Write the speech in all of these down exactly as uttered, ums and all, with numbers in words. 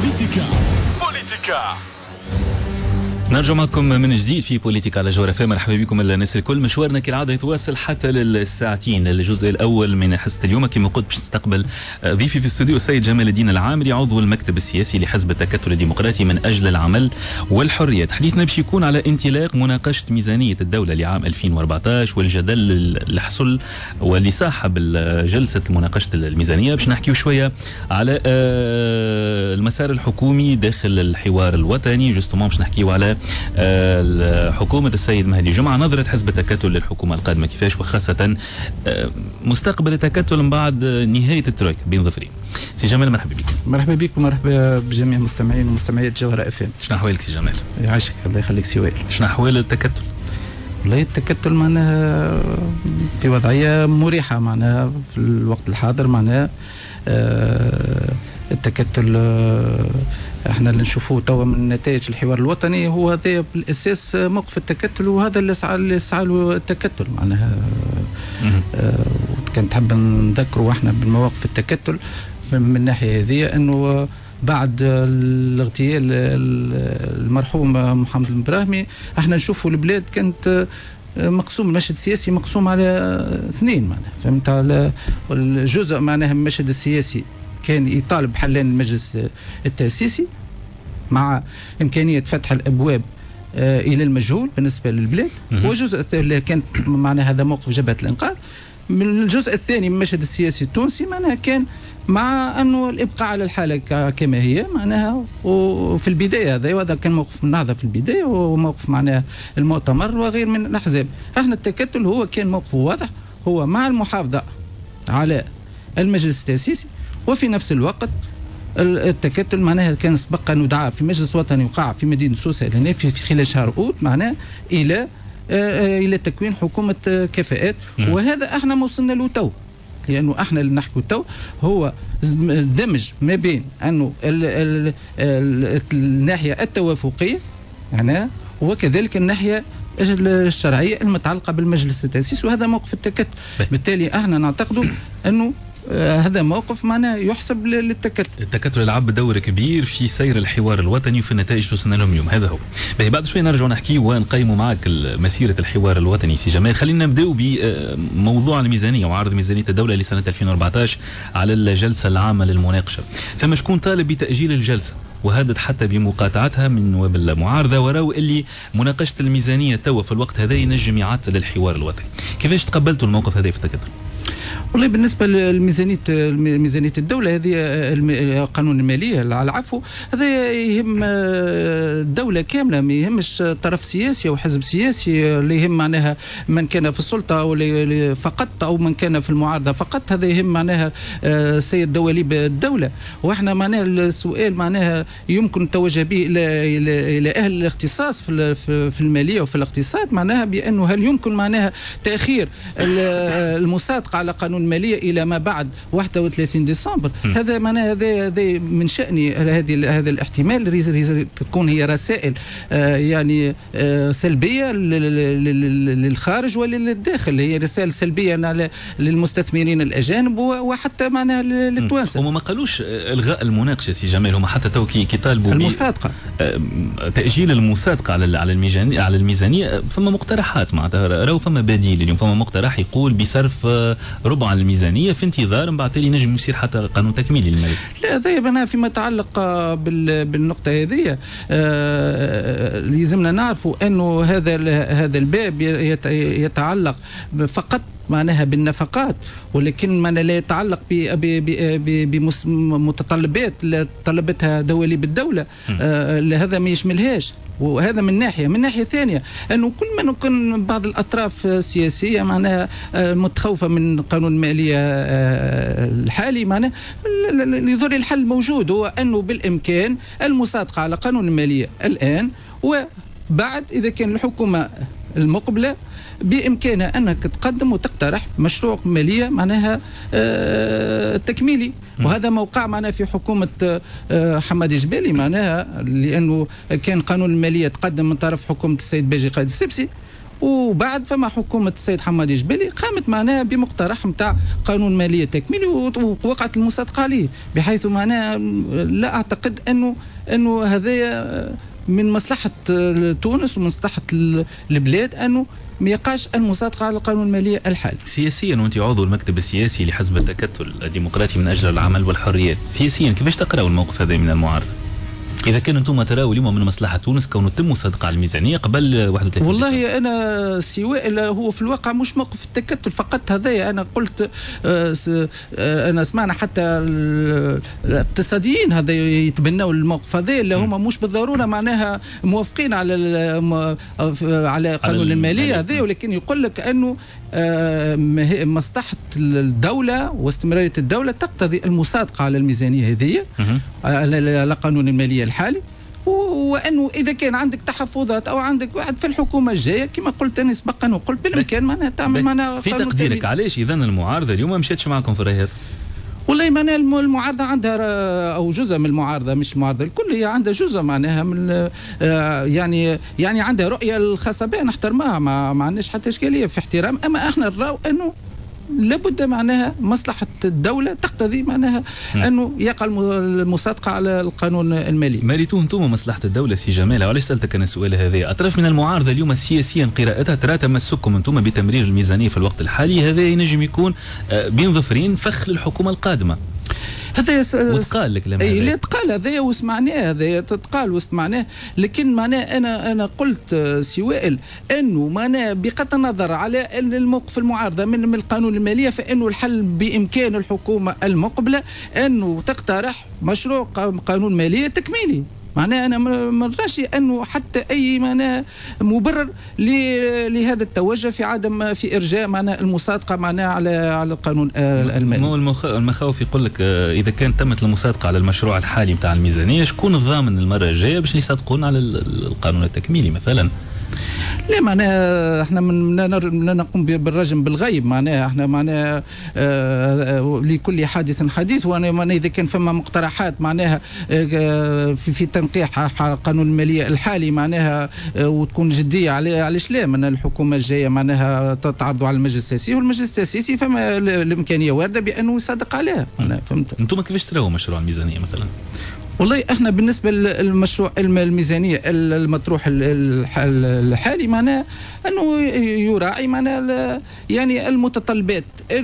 بوليتيكا بوليتيكا نرجع معكم من جديد في بوليتيكا على جوهر اف ام. مرحبا بكم الناس الكل. مشوارنا كالعاده يتواصل حتى للساعتين. الجزء الاول من حصه اليوم كما قلت باش نستقبل ضيفي في الاستوديو السيد جمال الدين العامري عضو المكتب السياسي لحزب التكتل الديمقراطي من اجل العمل والحريه. حديثنا باش يكون على انطلاق مناقشه ميزانيه الدوله لعام ألفين وأربعطاش والجدل اللي حصل واللي صاحب جلسه مناقشه الميزانيه. باش نحكيو شويه على المسار الحكومي داخل الحوار الوطني. جوستومون باش نحكيو على حكومة السيد مهدي جمعة، نظرة حزب التكتل للحكومة القادمة كيفاش، وخاصة مستقبل التكتل من بعد نهاية الترويكا بين ظفرين. سي جمال مرحبا بك. مرحبا بك ومرحبا بجميع المستمعين ومستمعيات جوهر اف ام. شنو احوالك سي جمال؟ يعيشك الله يخليك سي وائل. شنو احوال التكتل؟ والله التكتل معناها في وضعية مريحة معناها في الوقت الحاضر. معناها آه التكتل آه احنا اللي نشوفوه توا من نتائج الحوار الوطني هو هذا بالاساس موقف التكتل، وهذا اللي سعى اللي سعى له التكتل معناها. آه كان تحب نذكروا احنا بالمواقف التكتل من الناحية هذه انه بعد الاغتيال المرحوم محمد البراهمي احنا نشوفوا البلاد كانت مقسوم، المشهد السياسي مقسوم على اثنين معناها، فهمت؟ على الجزء معناها المشهد السياسي كان يطالب بحلان المجلس التأسيسي مع إمكانية فتح الأبواب إلى المجهول بالنسبة للبلاد، وجزء اللي كان معناها هذا موقف جبهة الإنقاذ. من الجزء الثاني من المشهد السياسي التونسي معناها كان مع أنه الإبقاء على الحالة كما هي معناها. وفي البداية هذا وهذا كان موقف النهضة في البداية وموقف معناها المؤتمر وغير من الأحزاب. احنا التكتل هو كان موقفه واضح، هو مع المحافظة على المجلس التأسيسي، وفي نفس الوقت التكتل معناها كان سبق أنه دعا في مجلس وطني وقع في مدينة سوسة هنا في خلال شهر أوت معناه إلى إلى تكوين حكومة كفاءات. وهذا احنا ما وصلنا له تو، لأنه احنا اللي نحكوا تو هو دمج ما بين أنه ال ال ال الناحية التوافقية يعني وكذلك الناحية الشرعية المتعلقة بالمجلس التأسيسي، وهذا موقف التكتل. بالتالي احنا نعتقد أنه آه هذا موقف معناه يحسب للتكتل. التكتل لعب دور كبير في سير الحوار الوطني وفي النتائج اللي وصلنا لهم اليوم. هذا هو. بعد شوي نرجع نحكي ونقيموا معك مسيره الحوار الوطني سي جمال. خلينا نبداو بموضوع الميزانيه وعرض ميزانيه الدوله لسنه ألفين وأربعطاش على الجلسه العامه للمناقشه. ثم شكون طالب بتاجيل الجلسه وهدد حتى بمقاطعتها من نواب المعارضه، وراو اللي مناقشه الميزانيه توا في الوقت هذا ينجم يعطل الحوار الوطني. كيفاش تقبلتوا الموقف هذا في التكتل؟ والله بالنسبه لميزانيه ميزانيه الدوله هذه قانون الماليه على العفو، هذا يهم الدوله كامله، ما يهمش طرف سياسي او حزب سياسي، اللي يهم معناها من كان في السلطه او فقط او من كان في المعارضه فقط. هذا يهم معناها سير دواليب الدوله. واحنا معناها السؤال معناها يمكن التوجه به الى الى الى اهل الاختصاص في في الماليه وفي الاقتصاد، معناها بانه هل يمكن معناها تاخير المصادقه على قانون الماليه الى ما بعد واحد وثلاثين ديسمبر. هذا معناها هذا هذا من شان هذه هذا الاحتمال تكون هي رسائل آه يعني آه سلبيه للخارج وللداخل، هي رسائل سلبيه على للمستثمرين الاجانب وحتى معناها للتوانسه. هم ما قالوش الغاء المناقشه سي جمال، هم حتى تو كي طالبوا المصادقه آه تاجيل المصادقه على على الميزانيه على الميزانيه. فما مقترحات معناتها راهو فما بديل اليوم، فما مقترح يقول بصرف آه ربع الميزانيه في انتظار من بعد تالي نجم يصير حتى قانون تكميلي للمال. لا هذا بنا فيما يتعلق بالنقطه هذه آه لازمنا نعرفوا انه هذا هذا الباب يتعلق فقط معناها بالنفقات، ولكن ما لا يتعلق بمتطلبات طلبتها دواليب الدولة. آه هذا ما يشملهاش. وهذا من ناحية. من ناحية ثانية أنه كل ما يكون بعض الأطراف السياسية معناها متخوفة من قانون المالية الحالي، معناها يظهر الحل موجود، هو أنه بالإمكان المصادقة على قانون المالية الآن، وبعد إذا كان الحكومة المقبلة بإمكانها أنك تقدم وتقترح مشروع مالية معناها آه تكميلي. وهذا موقع معناها في حكومة آه حمادي جبالي معناها، لأنه كان قانون المالية تقدم من طرف حكومة السيد باجي قائد السبسي، وبعد فما حكومه السيد حمادي جبالي قامت معناها بمقترح نتاع قانون ماليه تكميلي ووقعت المصادقه عليه، بحيث معناها لا اعتقد انه انه هذايا من مصلحه تونس ومصلحه البلاد انه ما يقعش المصادقه على القانون الماليه الحالي. سياسيا وانت عضو المكتب السياسي لحزب التكتل الديمقراطي من اجل العمل والحريات، سياسيا كيفاش تقراوا الموقف هذا من المعارضه؟ إذا كان أنتم تراوا اليوم من مصلحة تونس كون تم مصادقة على الميزانية قبل واحد وثلاثين والله أنا سواء هو في الواقع مش موقف التكتل فقط هذايا، أنا قلت أنا سمعنا حتى الاقتصاديين هذا يتبنوا الموقف هذا اللي هم مش بالضرورة معناها موافقين على على قانون المالية هذا، ولكن يقول لك أنه مصلحة الدولة واستمرارية الدولة تقتضي المصادقة على الميزانية هذه على قانون المالية الحالي، وانه اذا كان عندك تحفظات او عندك واحد في الحكومه الجايه كما قلت انا سبقا وقلت بالامكان معناها تعمل معناها في تقديرك علاش اذا المعارضه اليوم ما مشاتش معكم في الراي هذا؟ والله معناها المعارضه عندها او جزء من المعارضه مش المعارضه الكل هي عندها جزء معناها من يعني يعني عندها رؤيه الخاصه بها نحترمها، ما, ما عندناش حتى اشكاليه في احترام، اما احنا نراو انه لابد معناها مصلحة الدولة تقتضي معناها أنه يقع المصادقة على القانون المالي. ماليتوه انتم مصلحة الدولة سي جمال، وعلاش سألتك أنا السؤال هذا؟ أطراف من المعارضة اليوم سياسيا قراءتها ترى تمسككم انتم بتمرير الميزانية في الوقت الحالي هذا ينجم يكون بين ظفرين فخ للحكومة القادمة. هذا س... وتقال الكلام هذا. لا تقال هذا وسمعناه هذا تتقال وسمعناه، لكن معناه انا انا قلت سوائل انه معناه بغض النظر على الموقف المعارضه من من القانون الماليه فانه الحل بامكان الحكومه المقبله انه تقترح مشروع قانون ماليه تكميلي. معناه أنا ما نراش أنه حتى أي معناه مبرر لهذا التوجه في عدم في إرجاء معناه المصادقة معناه على على القانون المالي. مو المخاوف يقول لك إذا كان تمت المصادقة على المشروع الحالي بتاع الميزانية شكون الضامن المرة الجاية باش يصادقون على القانون التكميلي مثلا؟ لا معناها احنا من لا نقوم بالرجم بالغيب، معناها احنا معناها اه لكل حادث حديث، وانا معناها اذا كان فما مقترحات معناها اه في في تنقيح قانون الماليه الحالي معناها اه وتكون جديه عليه علاش لا من الحكومه الجايه معناها تعرضوا على المجلس السياسي، والمجلس السياسي فما الامكانيه وارده بانه يصادق عليها. فهمت. انتم كيفاش تراوا مشروع الميزانيه مثلا؟ والله احنا بالنسبه للمشروع الميزانيه المطروح الحالي معناه انه يراعي معناه يعني المتطلبات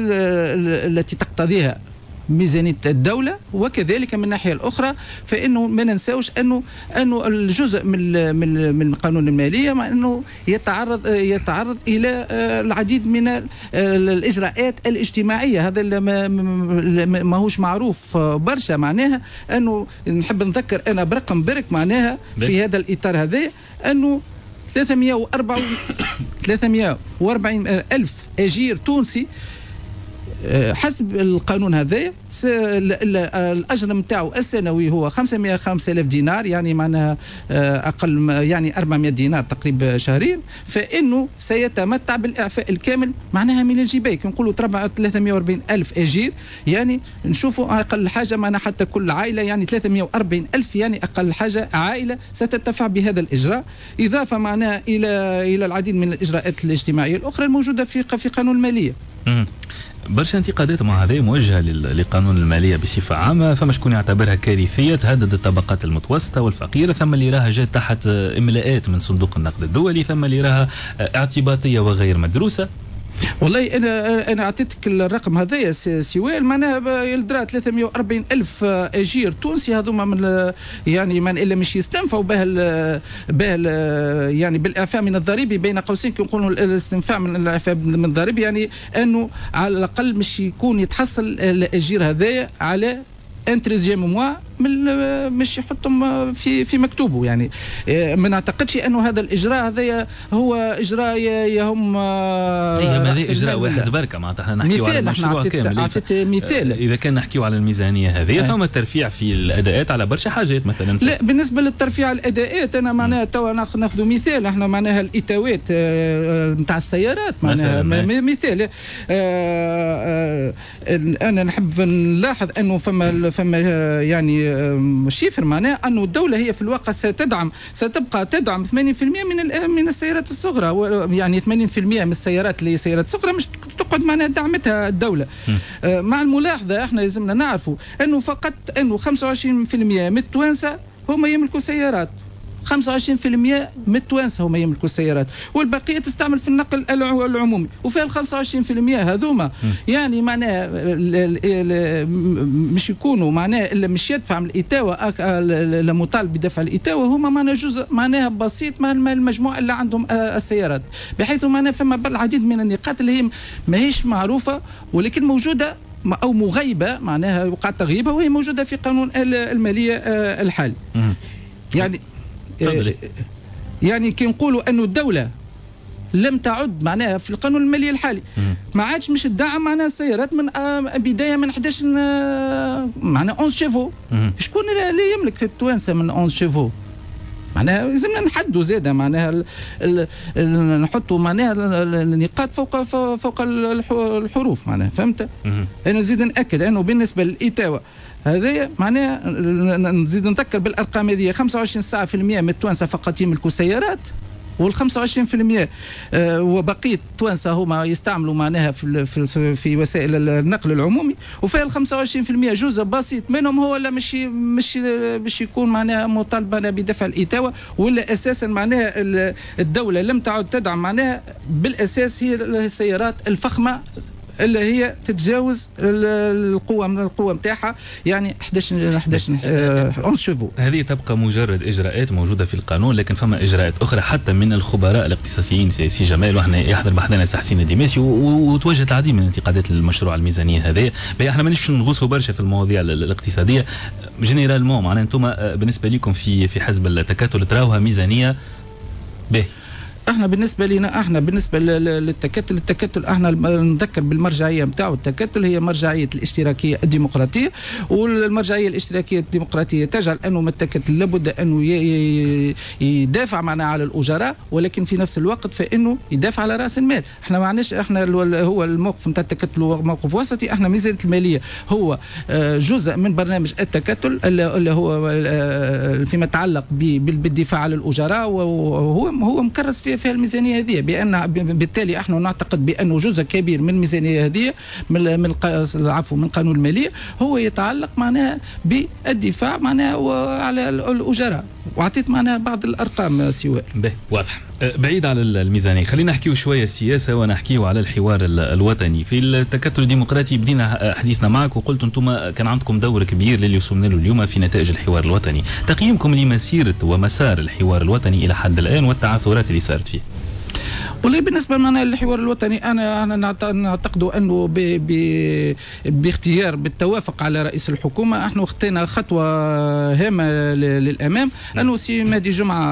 التي تقتضيها ميزانية الدولة، وكذلك من الناحية الأخرى فإنه ما ننساوش أنه أنه الجزء من من من القانون المالية مع أنه يتعرض يتعرض إلى العديد من الإجراءات الاجتماعية، هذا ما ما هوش معروف برشا، معناها أنه نحب نذكر أنا برقم برك معناها في هذا الإطار هذا أنه ثلاثمئة وأربعين ألف أجير تونسي حسب القانون هذا الأجر نتاعو السنوي هو خمسمئة وخمسة آلاف دينار، يعني معناها أقل يعني أربعمئة دينار تقريبا شهريا، فإنه سيتمتع بالإعفاء الكامل معناها من الجباية. نقولوا ثلاثمئة وأربعين ألف أجير، يعني نشوفوا أقل حاجة معناها حتى كل عائلة يعني ثلاثمئة وأربعين ألف، يعني أقل حاجة عائلة ستتفع بهذا الإجراء، إضافة معناها إلى إلى العديد من الإجراءات الاجتماعية الأخرى الموجودة في في قانون المالية. برشا انتقادات مع هذه موجهه لقانون الماليه بصفه عامه، فما شكون يعتبرها كارثيه تهدد الطبقات المتوسطه والفقيره، ثم اللي راها جات تحت املاءات من صندوق النقد الدولي، ثم اللي راها اعتباطيه وغير مدروسه. والله انا انا اعطيتك الرقم هذايا سوال معناها يلدرا ثلاثمئة وأربعين ألف اجير تونسي، هذوما من يعني من الا مش يستنفعوا به به يعني بالاعفاء من الضريبه، بين قوسين كي نقولوا الاستنفاع من الاعفاء من الضريبه، يعني انه على الاقل مش يكون يتحصل الاجير هذايا على ان تريزيام موا مش يحطهم في في مكتوبه، يعني ما نعتقدش انه هذا الاجراء هذا هو اجراء يهم هذا اجراء واحد بركه، معناتها احنا نحكيو على مشروع كامل. اعطيت مثال اذا كان نحكيو على الميزانيه هذه أه. فما ترفيع في الاداءات على برشا حاجات مثلا. لا بالنسبه للترفيع الاداءات انا معناها توا ناخذ مثال، احنا معناها الاتاوات نتاع السيارات معناها مثال. انا نحب نلاحظ انه فما فما يعني شيفر معناه أنه الدولة هي في الواقع ستدعم ستبقى تدعم ثمانين بالمئة من من السيارات الصغرى، يعني ثمانين بالمئة من السيارات اللي سيارات صغرى مش تقعد معناها دعمتها الدولة. مع الملاحظة احنا لازمنا نعرفوا أنه فقط أنه خمسة وعشرين بالمئة من التوانسة هم يملكوا سيارات، خمسة وعشرين بالمئة من التوانسة هم يملكوا السيارات، والبقية تستعمل في النقل العمومي. وفي ال خمسة وعشرين بالمئة هذوما يعني معناها مش يكونوا معناها إلا مش يدفع من الإتاوة المطالب بدفع الإتاوة هما معناها جزء معناها بسيط من المجموعة اللي عندهم السيارات، بحيث معناها فما العديد من النقاط اللي هي ماهيش معروفة ولكن موجودة أو مغيبة معناها وقع تغييبها وهي موجودة في قانون المالية الحالي. يعني يعني كي نقولوا أنه الدولة لم تعد معناها في القانون المالي الحالي ما عادش مش تدعم معناها السيارات من بداية من أحد عشر معناها أحد عشر شيفو. شكون اللي يملك في التوانسة من أحد عشر شيفو؟ معناها لازمنا نحدوا زاده معناها ال ال ال نحطوا معناها النقاط فوق فوق الحروف معناها فهمت؟ انا نزيد ناكد انه بالنسبه للإتاوة هذا معناها نزيد نذكر بالارقام هذه خمسة وعشرين ساعة في المئة من التوانسه فقط يملكوا سيارات، وال خمسة وعشرين بالمئة وبقيه التوانسه هما يستعملوا معناها في في في وسائل النقل العمومي، وفي ال خمسة وعشرين بالمئة جزء بسيط منهم هو لا مش مش باش يكون معناها مطالبه بدفع الإتاوة، ولا اساسا معناها الدوله لم تعد تدعم معناها بالاساس هي السيارات الفخمه اللي هي تتجاوز القوة من القوة متاعها يعني أحد عشر أحد عشر شيفو. هذه تبقى مجرد إجراءات موجودة في القانون، لكن فما إجراءات أخرى حتى من الخبراء الاقتصاديين سي جمال، وإحنا يحضر بحثنا سي حسين الدماسي وتوجهت العديد من الانتقادات للمشروع الميزانية هذا. إحنا مانيش نغوصوا برشا في المواضيع الاقتصادية جينيرالمون، معناها أنتم بالنسبة لكم في في حزب التكتل تراوها ميزانية به. احنا بالنسبه لنا احنا بالنسبه للتكتل التكتل احنا نذكر بالمرجعيه نتاعو. التكتل هي مرجعيه الاشتراكيه الديمقراطيه، والمرجعيه الاشتراكيه الديمقراطيه تجعل انه التكتل لابد انه يدافع معنا على الاجراء، ولكن في نفس الوقت فانه يدافع على راس المال. احنا معناش احنا هو الموقف نتاع التكتل هو موقف وسطي. احنا ميزانيه الماليه هو جزء من برنامج التكتل اللي هو فيما يتعلق بالدفاع على الاجراء، وهو هو مكرس في في الميزانيه هذه، بان بالتالي احنا نعتقد بانه جزء كبير من الميزانيه هذه من من العفو من قانون الماليه هو يتعلق معناها بالدفاع معناها على الاجراء، واعطيت معناها بعض الارقام سواء. واضح. بعيد على الميزانيه خلينا نحكيو شويه السياسه ونحكيو على الحوار الوطني. في التكتل الديمقراطي بدينا حديثنا معك وقلت انتم كان عندكم دور كبير للي وصلنا له اليوم في نتائج الحوار الوطني. تقييمكم لمسيره ومسار الحوار الوطني الى حد الان والتعثرات اللي صارت فيه؟ والله بالنسبه لنا للحوار الوطني انا انا نعتقد انه ب ب باختيار بالتوافق على رئيس الحكومه احنا خطينا خطوه هامه للامام. انه سي مهدي جمعه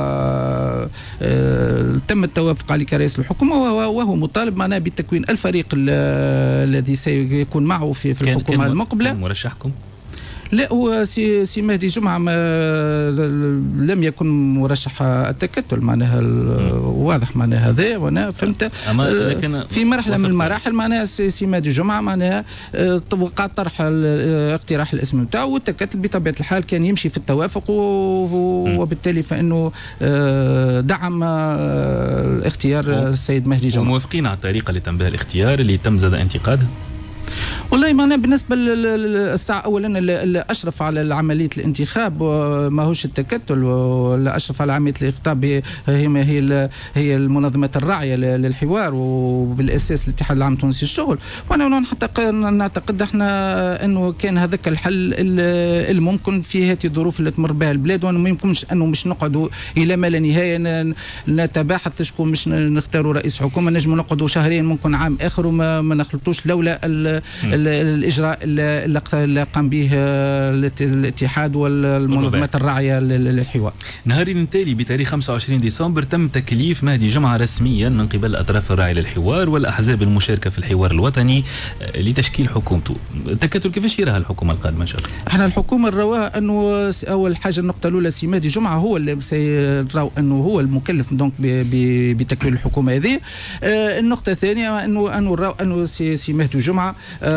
اه تم التوافق عليه كرئيس الحكومه، وهو مطالب معنا بتكوين الفريق الذي سيكون معه في, في الحكومه المقبله. كان مرشحكم؟ لا، هو سي سي مهدي جمعه ما لم يكن مرشح التكتل معناها واضح معناها هذا، وانا فهمت في مرحله من المراحل معناها سي مهدي جمعه معناها وقع طرح اقتراح الاسم نتاعو، والتكتل بطبيعه الحال كان يمشي في التوافق، وبالتالي فانه دعم اختيار السيد مهدي جمعه. وموافقين على الطريقه اللي تم بها الاختيار اللي تم زاد انتقادها؟ والله ما أنا بالنسبة للساعة أولا اللي أشرف على عملية الانتخاب ما هوش التكتل، ولا أشرف على عملية الانتخاب هي هي هي المنظمات الراعية للحوار وبالأساس الاتحاد العام التونسي للشغل. وأنا نعتقد احنا أنه كان هذاك الحل الممكن في هذه الظروف اللي تمر بها البلاد، وأنه ما يمكنش أنه مش نقعدوا إلى ما لا نهاية نتباحث شكون مش نختاروا رئيس حكومة. نجم نقعدوا شهرين ممكن عام آخر وما ما نخلطوش لولا الإجراء اللي قام به الاتحاد والمنظمات الراعية للحوار. نهار التالي بتاريخ خمسة وعشرين ديسمبر تم تكليف مهدي جمعة رسميا من قبل الأطراف الراعية للحوار والأحزاب المشاركة في الحوار الوطني لتشكيل حكومته. التكتل كيفاش يراها الحكومة القادمة إن شاء الله؟ احنا الحكومة نراوها أنه أول حاجة النقطة الأولى سي مهدي جمعة هو اللي سيراو أنه هو المكلف دونك بتكوين الحكومة هذه. النقطة الثانية أنه أنه نراو أنه سي مهدي جمعة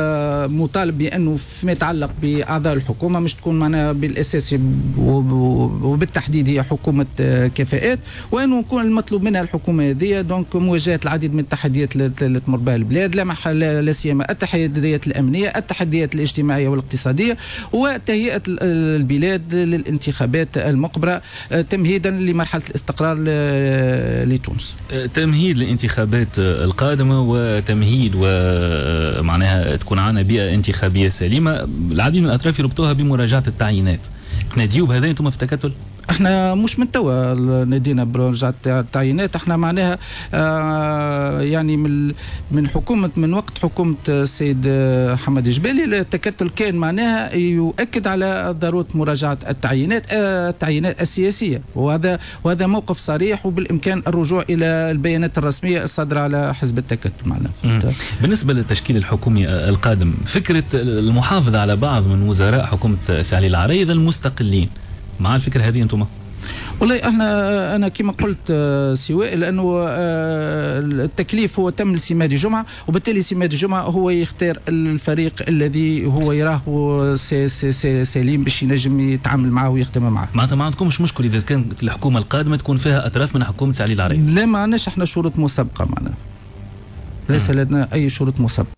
مطالب بانه فيما يتعلق باعضاء الحكومه مش تكون معناها بالاساس وبالتحديد هي حكومه كفاءات، وانه يكون المطلوب منها الحكومه هذه دونك مواجهه العديد من التحديات اللي تمر بها البلاد، لا محل لا سيما التحديات الامنيه، التحديات الاجتماعيه والاقتصاديه، وتهيئه البلاد للانتخابات المقبله تمهيدا لمرحله الاستقرار لتونس. تمهيد للانتخابات القادمه وتمهيد ومعناها تكون عنا بيئه انتخابيه سليمه، العديد من الاطراف يربطوها بمراجعه التعيينات. ناديو بهذا انتم في التكتل؟ احنا مش من توا نادينا بمراجعه التعيينات، احنا معناها آه يعني من من حكومه من وقت حكومه السيد حمد جبالي التكتل كان معناها يؤكد على ضروره مراجعه التعيينات آه التعيينات السياسيه، وهذا وهذا موقف صريح وبالامكان الرجوع الى البيانات الرسميه الصادره على حزب التكتل معنا. بالنسبه للتشكيل الحكومي القادم، فكره المحافظه على بعض من وزراء حكومه سعلي العريضه المستقلين، مع الفكره هذه انتم؟ والله احنا انا كما قلت سواء لانه التكليف هو تم لسمادي جمعه، وبالتالي سمادي جمعه هو يختار الفريق الذي هو يراه سليم باش ينجم يتعامل معه ويخدم معه. معناتها ما عندكمش مشكل اذا كانت الحكومه القادمه تكون فيها اطراف من حكومه سعلي العريض؟ لا ما عندناش احنا شروط مسبقه، معنا ليس لدينا اي شروط مسبقه.